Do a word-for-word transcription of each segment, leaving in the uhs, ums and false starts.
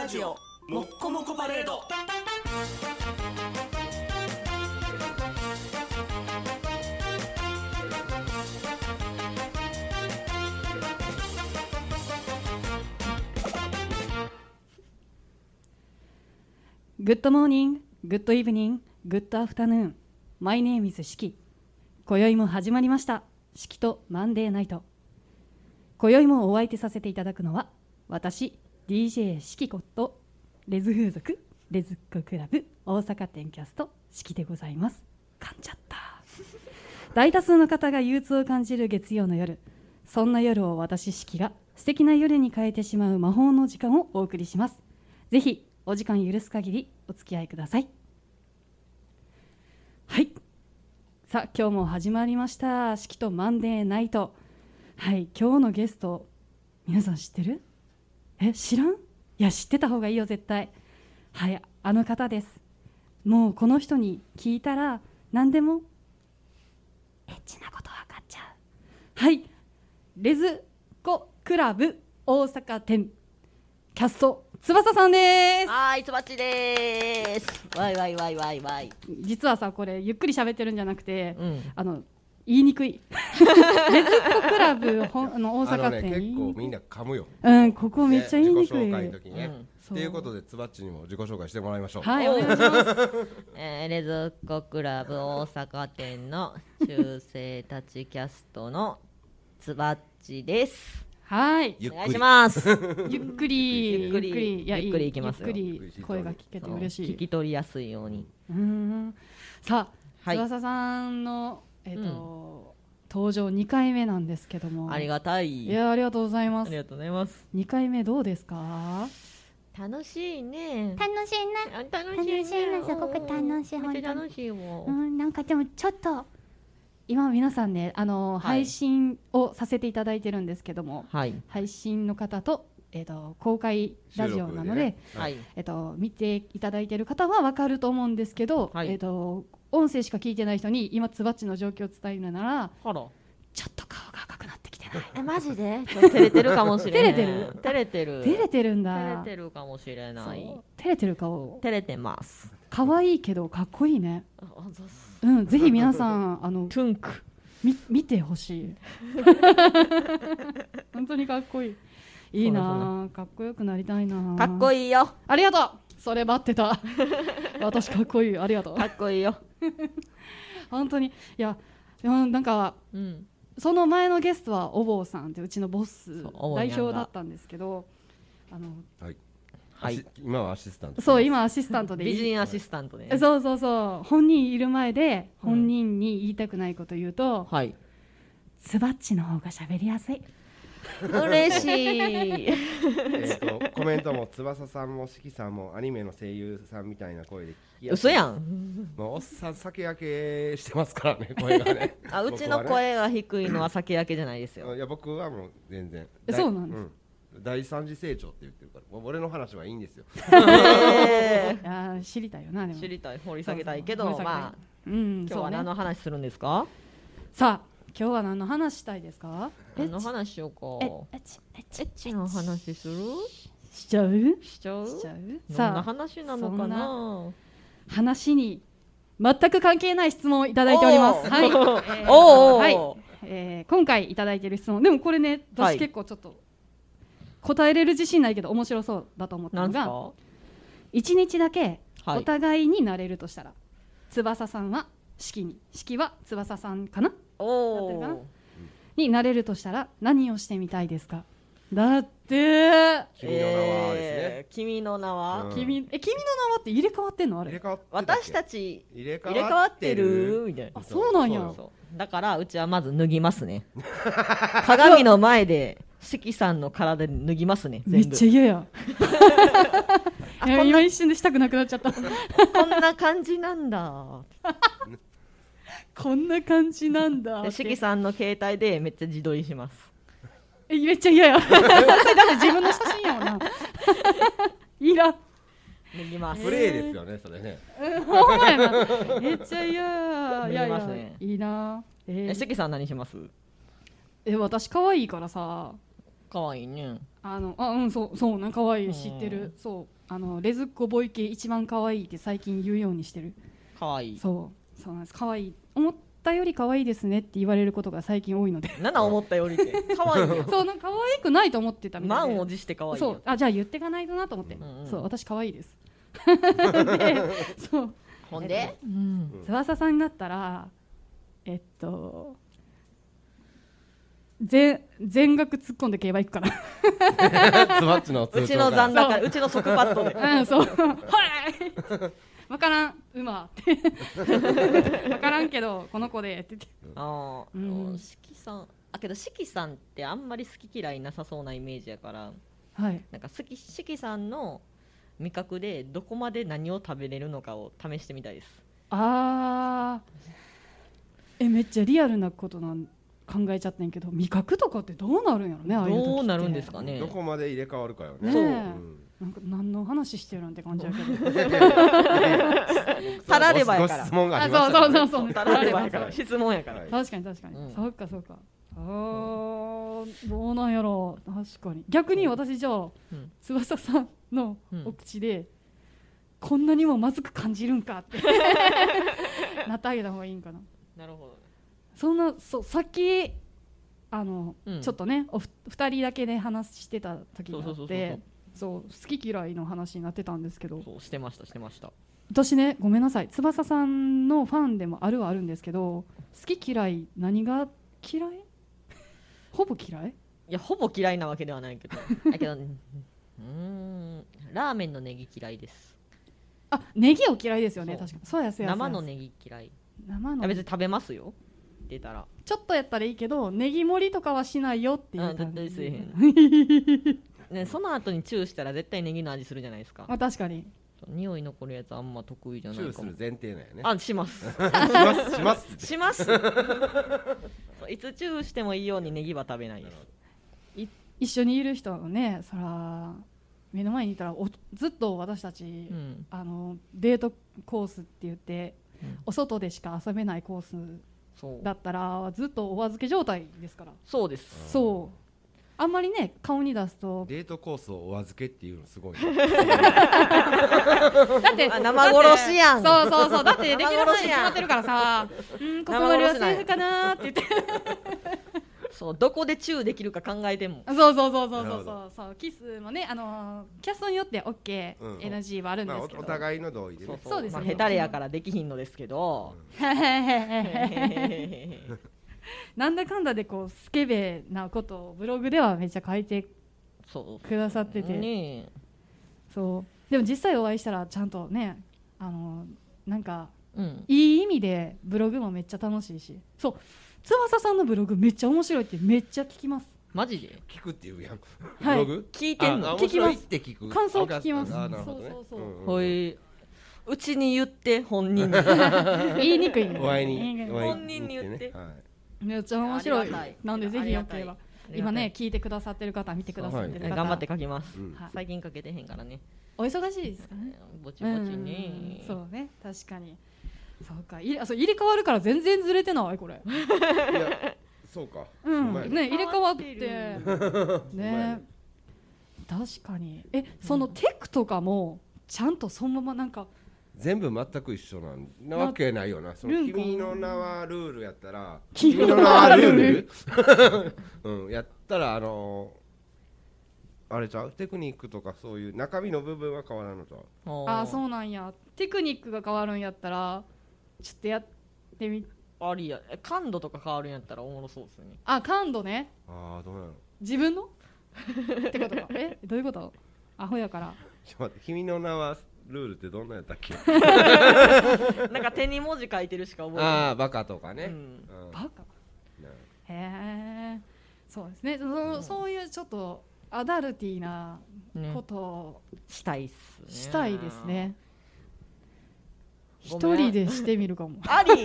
ラジオもっこもこパレード。 グッドモーニング、グッドイブニング、グッドアフタヌーン。マイネームイズシキ。今宵も始まりました。シキとマンデーナイト。今宵もお相手させていただくのは私 ディージェー シキことレズ風俗レズっ子クラブ大阪店キャストシキでございます。噛んじゃった大多数の方が憂鬱を感じる月曜の夜、そんな夜を私シキが素敵な夜に変えてしまう魔法の時間をお送りします。ぜひお時間許す限りお付き合いください。はい、さあ今日も始まりましたシキとマンデーナイト。はい、今日のゲスト皆さん知ってる？え、知らん？いや知ってた方がいいよ絶対。はい、あの方です。もうこの人に聞いたら何でもエッチなこと分かっちゃう。はい、レズコクラブ大阪店キャスト翼さんです。 はい、つばっちでーす。わいわいわいわいわい。 実はさ、これゆっくり喋ってるんじゃなくて、うん、あの言いにくいレズコクラブほあの大阪店、 ね、結構みんな噛むよ。 うん、ここめっちゃ言いにくい。 自己紹介の時にね。と、うん、いうことでつばっちにも自己紹介してもらいましょう。 はい、お願いします。 えー、レズコクラブ大阪店の中世たちキャストのつばっちです。 はい、 お願いします。 ゆっくりゆっくりゆっくり、いや、 ゆっくりいきますよ。 ゆっくり声が聞けて嬉しい。 聞き取りやすいように。 うーん、さあ、はい、翼さんのえっ、ー、と、うん、登場にかいめなんですけども。 ありがたい。 いや、ありがとうございます。 ありがとうございます。 にかいめどうですか？ 楽しいね。 楽しいね。 楽しいね。 楽しいね。すごく楽しい。 めっちゃ楽しいもん。 うん、なんかでもちょっと。 今皆さんね、あの、はい、配信をさせていただいてるんですけども、 はい、 配信の方と、えーと、公開ラジオなので、ね、 はい、 えーと、見ていただいてる方は分かると思うんですけど、はい、えーと、音声しか聞いてない人に今つばっちの状況を伝えるなら、 ちょっと顔が赤くなってきてない。 え、マジで照れてるかもしれない。 照れてる照れてる照れてるんだ。 照れてるかもしれない。 照れてる顔。 照れてます。 可愛いけどかっこいいね。うん、ぜひ皆さんあのトゥンクみ見てほしい。本当にかっこいい。いいな、かっこよくなりたいな。 かっこいいよ。 ありがとう。それ待ってた。私かっこいい。ありがとう。 かっこいいよ。 本当に。いや、なんか、うん、その前のゲストはお坊さんってうちのボス代表だったんですけど、あの、 はいはい、今はアシスタント。 そう、今アシスタントで美人アシスタントで、 ね、そうそうそう。本人いる前で本人に言いたくないこと言うと、 はい、 つばっちの方が喋りやすい。 嬉しい。 えとコメントも翼さんもしきさんもアニメの声優さんみたいな声で聞きやすい。 嘘やん。 もうおっさん酒焼けしてますからね、声がね。 あ、うちの声が低いのは酒焼けじゃないですよ。 いや、僕はもう全然。 そうなんです、 うん、第三次成長って言ってるから、もう俺の話はいいんですよ。 えー、あ、知りたいよな。でも知りたい、掘り下げたいけど、そうそう、まあ、うん、今日は何の話するんですか？ ね、さあ、今日は何の話したいですか？ 何の話しようか。エッチの話する？ しちゃう？ しちゃう？ しちゃう？ さあ、どんな話なのかな？ 話に全く関係ない質問をいただいております。はい。えー、 おー、 はい、えー、今回いただいている質問、でもこれね、私結構ちょっと答えれる自信ないけど面白そうだと思ったのが、一日だけお互いになれるとしたら、はい、翼さんは式に、式は翼さんかな？ おー、 かなになれるとしたら何をしてみたいですか？だって君の名はですね、えー、君の名は、 うん、君え君の名はって入れ替わってんの？あれ私たち入れ替わってるみたいな。 あ、そうなんや。 そうそう、だからうちはまず脱ぎますね。鏡の前でしきさんの体で脱ぎますね。 めっちゃ嫌や。いや、今一瞬でしたくなくなっちゃった。 こんな感じなんだ。 こんな感じなんだ。 しきさんの携帯でめっちゃ自撮りします。 え、めっちゃ嫌や。それだって自分の写真やもんな。いいな。 脱ぎます。 プレイですよね、それね。 ほんまやな。めっちゃ嫌や。 脱ぎますね。 いいな。 え、しきさん何します？ え、私可愛いからさ。 かわいいね。 あのあうんそうそうなんか可愛い知ってうる。そうあのレズッコボイ系一番可愛いって最近言うようにしてる。 かわいい。 そうそうなんです。可愛い思ったより可愛いですねって言われることが最近多いので。 なな思ったよりってかわいいよ。 そうなんか可愛くないと思ってたみたいで。 満を持してかわいいよ。 そうあじゃあ言ってかないとなと思って。 うんうんそう私可愛いです。でそうほんで、 うん翼さんだったらえっと全全額突っ込んで競馬行くからツバッチの通うちの残高高、うちの即パッドで。 うんそうはい分からん馬って分からんけどこの子でって言ってああ、 うんしきさん、あけどしきさんってあんまり好き嫌いなさそうなイメージやから、 はいなんか好きしきさんの味覚でどこまで何を食べれるのかを試してみたいです。 あーえめっちゃリアルなことなん考えちゃってんけど味覚とかってどうなるんやろねああいう時ってどうなるんですかね。 どこまで入れ替わるかよね。 ねえうんなんか何の話してるなんて感じやけどたらればやからご質問があありましたね。 そうそうそうそうたらればやから質問やから、 はい確かに確かに、 うんそうかそうかあーどうなんやろう確かに逆に私じゃあ、 うん翼さんのうんお口で、こんなにもまずく感じるんかってなってあげた方がいいんかな。 なるほど。 そんなそうさっきあの、 うんちょっとねおふ二人だけで話してた時があそうそうそうそうってそう好き嫌いの話になってたんですけどそうしてましたしてました。 私ねごめんなさい翼さんのファンでもあるはあるんですけど好き嫌い何が嫌いほぼ嫌いいやほぼ嫌いなわけではないけどだけどうーんラーメンのネギ嫌いです。 あネギを嫌いですよねそう確かにそうやそうやそうや生のネギ嫌い。い生のや別に食べますよ出たら。 ちょっとやったらいいけどネギ盛りとかはしないよっていうあ絶対せえへんね、その後にチューしたら絶対ネギの味するじゃないですか。 まあ確かに匂い残るやつあんま得意じゃチューするないかも。 前提なんやね。 あしますしますしますって。 しますそういつチューしてもいいようにネギは食べないです。 一緒にいる人はねそら目の前にいたらおずっと私たち、 うんあのデートコースって言って、 うんお外でしか遊べないコースそうだったらずっとお預け状態ですからそうです。 そうあんまりね顔に出すとデートコースをお預けっていうのすごいね。 だってあ生殺しやんだってそうそうそうだってできる範囲生殺しやん決まってるからさうんここまではセーフかなーって言ってそうどこでチューできるか考えても。 そうそうそうそうそうなるほそうそうキスもねあのーキャストによって オーケー、 うんエヌジー はあるんまあおですけど、 お互いの同意でね。 そうですよまあ、下手れやからできひんのですけど、 なんだかんだでこうスケベなことをブログではめっちゃ書いてそうくださってて、 ねそうでも実際お会いしたらちゃんとねあのなんかえ、うん、 いい意味でブログもめっちゃ楽しいしそう翼さんのブログめっちゃ面白いってめっちゃ聞きますマジで聞くっていうやん。 はいブログ？ 聞いてんのああ聞きます面白いって聞く。 感想聞きますあなるほどねそうそうそううんうんほいうちに言って本人に言いにくいねお会いに言いにくいお会い本人に言ってねはいめっちゃ面白いありがたいなんでぜひよければありがたい今ね聞いてくださってる方見てくださってる方、 頑張って書きます、 うんはい最近書けてへんからねお忙しいですかねぼちぼちね、 うんそうね確かにそうか入れあそう入れ替わるから全然ずれてないこれいやそうか。 うんほまやね入れ替わって変ね確かにえそのテクとかもちゃんとそのままなんか全部全く一緒なんなわけないよな。そのルンコ君の名はルールやったら君の君の名はルールうんやったらあのーあれちゃうテクニックとかそういう中身の部分は変わらんのちゃう。 あうそうなんやテクニックが変わるんやったらちょっとやってみありやえ感度とか変わるんやったらおもろそうですよねあ感度ねああどうなの。 自分のってことかえどういうことアホやからちょっと待って君の名はルールってどんなやったっけ。 なんか手に文字書いてるしか覚えてないああバカとかね。 うんうんバカなへえそうですねそ,、そういうちょっとアダルティーなねことをしたいっすねしたいですねごめん一人でしてみるかもあり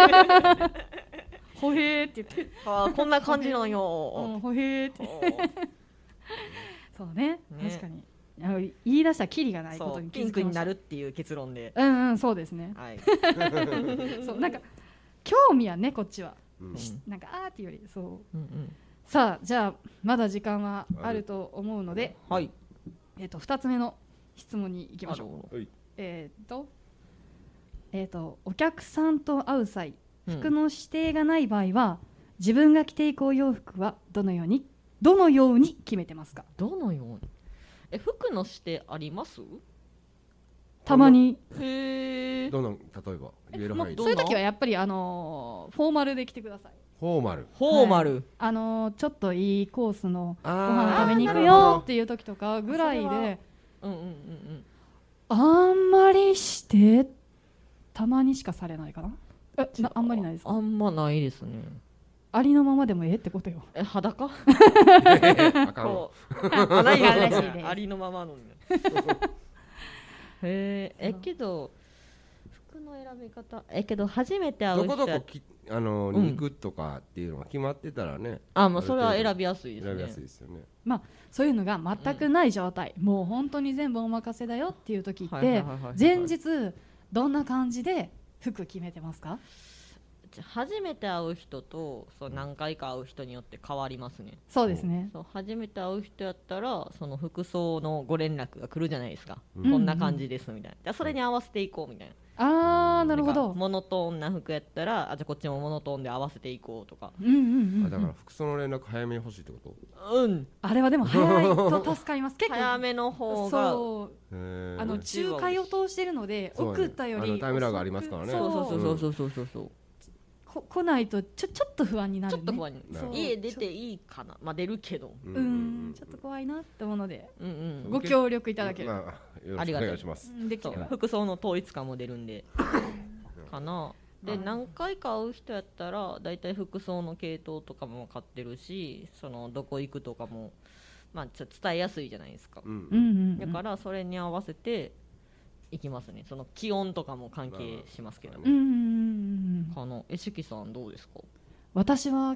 ほへーって言って、 あーこんな感じなんうん、 よ、 ほへーってそうねね確かにあの言い出したらキリがないこそうとに気ピンクにづきましたなるっていう結論で、 うんうんそうですねはい、 そうなんか興味はねこっちはうんなんかあーっていうよりそううんうんさあじゃあまだ時間はあると思うので、 はいえー、とふたつめの質問に行きましょう。 あるほはいえっ、とえっ、とお客さんと会う際、 うん服の指定がない場合は自分が着ていくお洋服はどのようにどのように決めてますか？ どのようにえ服の指定あります？ たまにへえどの例えば言える範囲でそういう時はやっぱりあのーフォーマルで来てください。 フォーマルフォーマル、 あのーちょっといいコースのごあー飯食べに行くなるほどよっていう時とかぐらいそれはでうんうんうんうんあんまりしてたまにしかされないかな。えなあんまりないですか？ あんまないですね。 ありのままでもええってことよ。 え裸あかんわこうあないよらしいですありのままのへええけど服の選び方えけど初めて会どう人やこどこきあのうん肉とかっていうのが決まってたらねあもうそれは選びやすいです選びやねすいですよねそういうのが全くない状態、もう本当に全部お任せだよっていう時ってはいはいはいはいはい前日どんな感じで服決めてますか？ じゃ初めて会う人とそう何回か会う人によって変わりますね。 そうですね。 そう初めて会う人やったらその服装のご連絡が来るじゃないですか、 うんこんな感じですみたいな、じゃあそれに合わせていこうみたいな、 あーなるほなんど。 かモノトーンな服やったらあじゃあこっちもモノトーンで合わせていこうとかうんうんうん、 あだから服装の連絡早めに欲しいってこうんあれはでも早いと助かります。結構早めの方がそうとへーあのうちは仲介を通してるのでそうね送ったよりあのタイムラグありますからねそうそうそうそうそうそうそうそうこ来ないとちょちょっと不安になるね。 ちょっと不安になるほど家出ていいかなまあ出るけどうんうんちょっと怖いなって思うのでうんうんご協力いただける、 まあよろしくお願いしますうんできれば。 そう服装の統一感も出るんでかなで何回か会う人やったらだいたい服装の系統とかも分かってるしそのどこ行くとかもまあちょっと伝えやすいじゃないですか、 うんうんうんうんだからそれに合わせて行きますね。その気温とかも関係しますけどうんうんうんうんかなえしきさんどうですか？ 私は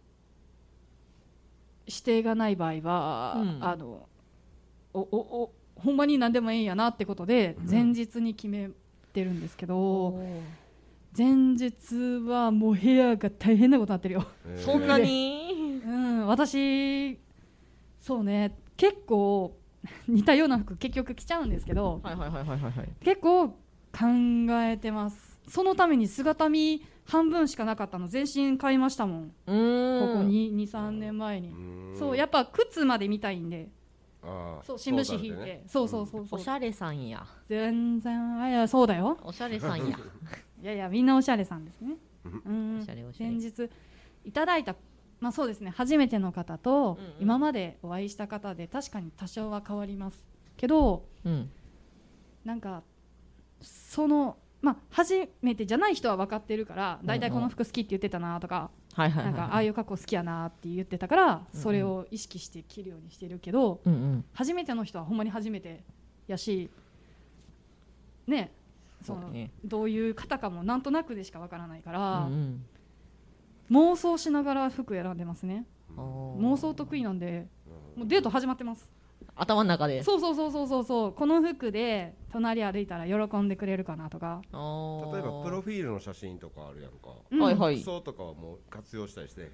指定がない場合は、 うんあのおおおほんまに何でもいいんやなってことで前日に決めてるんですけど、前日はもう部屋が大変なことになってるよ。 へーそんなにうん私そうね結構似たような服結局着ちゃうんですけど、 はいはいはいはいはいはい結構考えてます。そのために姿見半分しかなかったの全身買いましたもん、 うーんここに にさんねんまえに。 うんそうやっぱ靴まで見たいんで、 あーそう新聞紙引いて、 トータルでねそうそうそうそうおしゃれさんや全然あいやそうだよ。 おしゃれさんやいやいやみんなおしゃれさんですね。うんおしゃれおしゃれ前日いただいたまあそうですね初めての方とうんうん今までお会いした方で確かに多少は変わりますけど、 うんなんかそのまあ初めてじゃない人は分かってるからだいたいこの服好きって言ってたなとか、 はいはいはないんかああいう格好好きやなって言ってたからそれを意識して着るようにしてるけど、 うんうん初めての人はほんまに初めてやしねそのそうねどういう方かもなんとなくでしかわからないから、 うん妄想しながら服選んでますね。 うん妄想得意なんでもうデート始まってます。 頭の中でそうそうそうそうそうそうこの服で隣歩いたら喜んでくれるかなとか、 あー例えばプロフィールの写真とかあるやんかうんはいはい服装とかはもう活用したりしてへん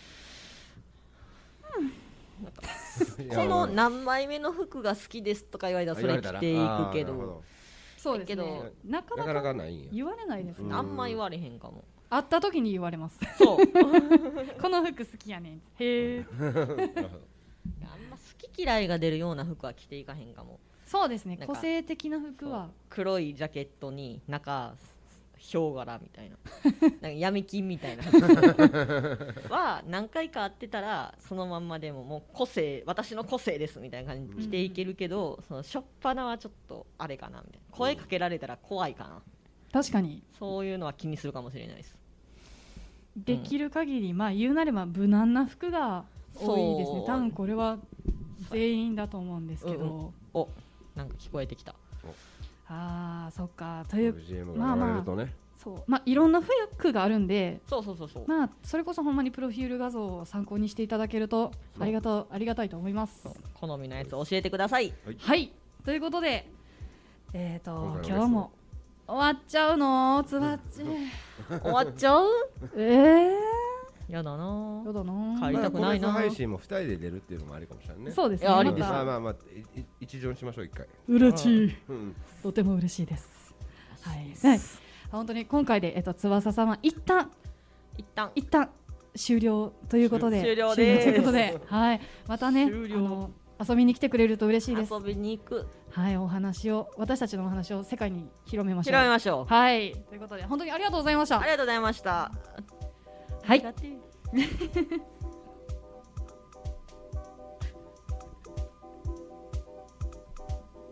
いやこの何枚目の服が好きですとか言われたらそれ着ていくけどそうですねけどなかななかなかかないんや言われないですね、 うんあんま言われへんかも会った時に言われますそうこの服好きやねんへえあんま好き嫌いが出るような服は着ていかへんかもそうですねなんか個性的な服は黒いジャケットに中ヒョウ柄みたいななんか闇金みたいなは何回か会ってたらそのまんまでももう個性私の個性ですみたいな感じで着ていけるけど、そのしょっぱなはちょっとあれかなみたいな声かけられたら怖いかな、 確かにそういうのは気にするかもしれないですできる限り、まあ言うなれば無難な服が多いですね。 そう多分これは全員だと思うんですけど、 うんうんおなんか聞こえてきたああそっかというビージーエム が流れるとねそうまあいろんな服があるんで、 そうそうそうそう、 まあそれこそほんまにプロフィール画像を参考にしていただけるとありがとうありがたいと思います。 好みのやつ教えてくださいはいということでえっ、ー、と今回のゲスト今日も終わっちゃうのつばっち終わっちゃうえー、 やだなやだな帰りたくないなまあ個別配信もふたりで出るっていうのもありかもしれないね。 そうですねいやありまたですまあまあまあいい一巡しましょう一回。 嬉しいうん。 とても嬉しいですはい、はい、本当に今回で、えっと、翼様一旦一旦一旦終了ということで終了です終了ということで、はい、またね終了あの遊びに来てくれると嬉しいです遊びに行くはいお話を私たちのお話を世界に広めましょう広めましょうはいということで本当にありがとうございましたありがとうございましたはいありがてえ